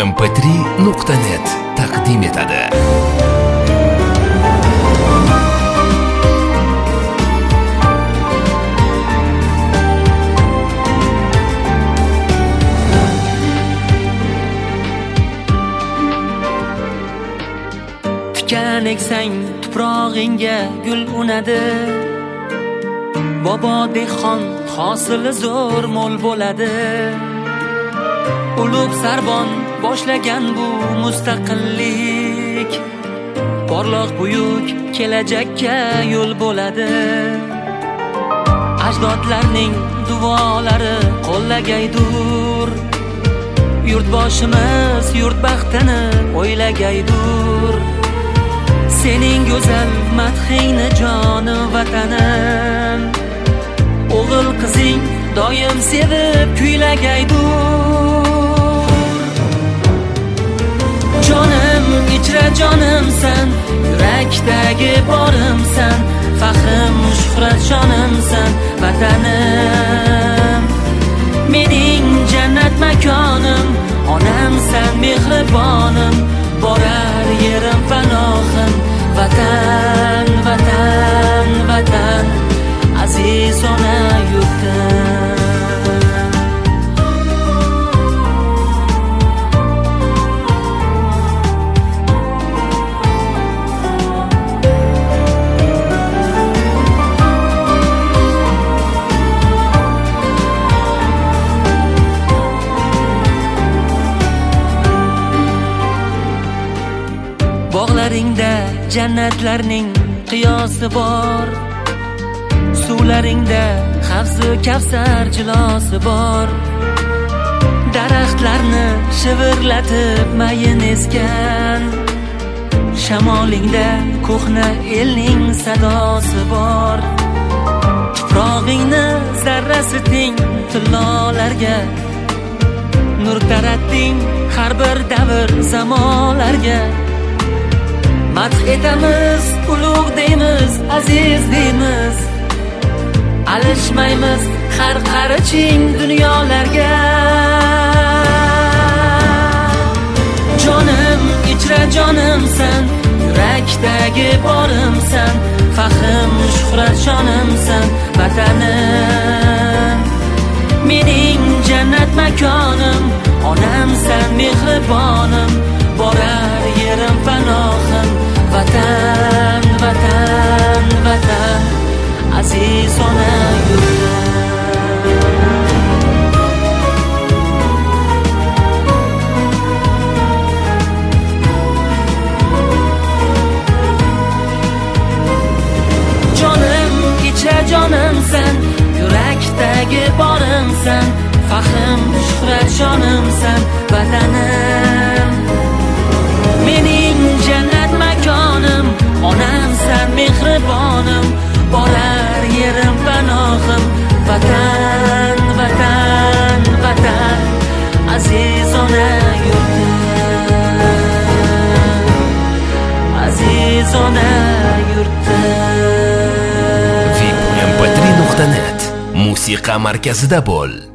mp3.net taqdim etadi. Tikan eksang tuprog'ingga gul unadi. Bobo dehqon hosili zo'r mo'l bo'ladi. Ulug' Sarbon boshlagan bu mustaqillik porloq buyuk kelajakka yo'l bo'ladi. Ajdodlarning duolari qo'llagaydur. Yurtboshimiz yurt baxtini o'ylagaydur. Sening go'zal madhingni joni vatanim, o'g'il qizing doim sevib kuylagaydur. Jonim ichra jonimsan, yurakdagi borimsan, faxrim shuhrat jonimsan vatanim. Mening jannat makonim, onamsan mehribonim, borar yerim panohim. Vatan, vatan, vatan, aziz ona yurtim. Bog'laringda jannatlarning qiyosi bor. Suvlaringda havzi kavsar jilosi bor. Daraxtlarni shivirlatib mayin esgan. Shamolingda ko'hna elning sadosi bor. Tuprog'ingni zarrasi teng tillolarga, nur taratding har bir davr zamonlarga. Madh etamiz, ulug' deymiz, aziz deymiz. Alishmaymiz har qariching dunyolarga. Jonim ichra jonimsan, yurakdagi borimsan, faxrim shuhrat jonimsan vatanim. Mening jannat makonim, onamsan mehribonim, borar yerim panohim. Vatan, vatan, vatan, aziz ona yurtim. Jonim ichra jonimsan, yurakdagi borimsan, faxrim shuhrat jonimsan vatanim. Mening jannat makonim, onamsan mehribonim, borar yerim panohim. Vatan, vatan, vatan, aziz ona yurtim. Aziz ona yurtim. mp3.net musiqa markazida bo'l.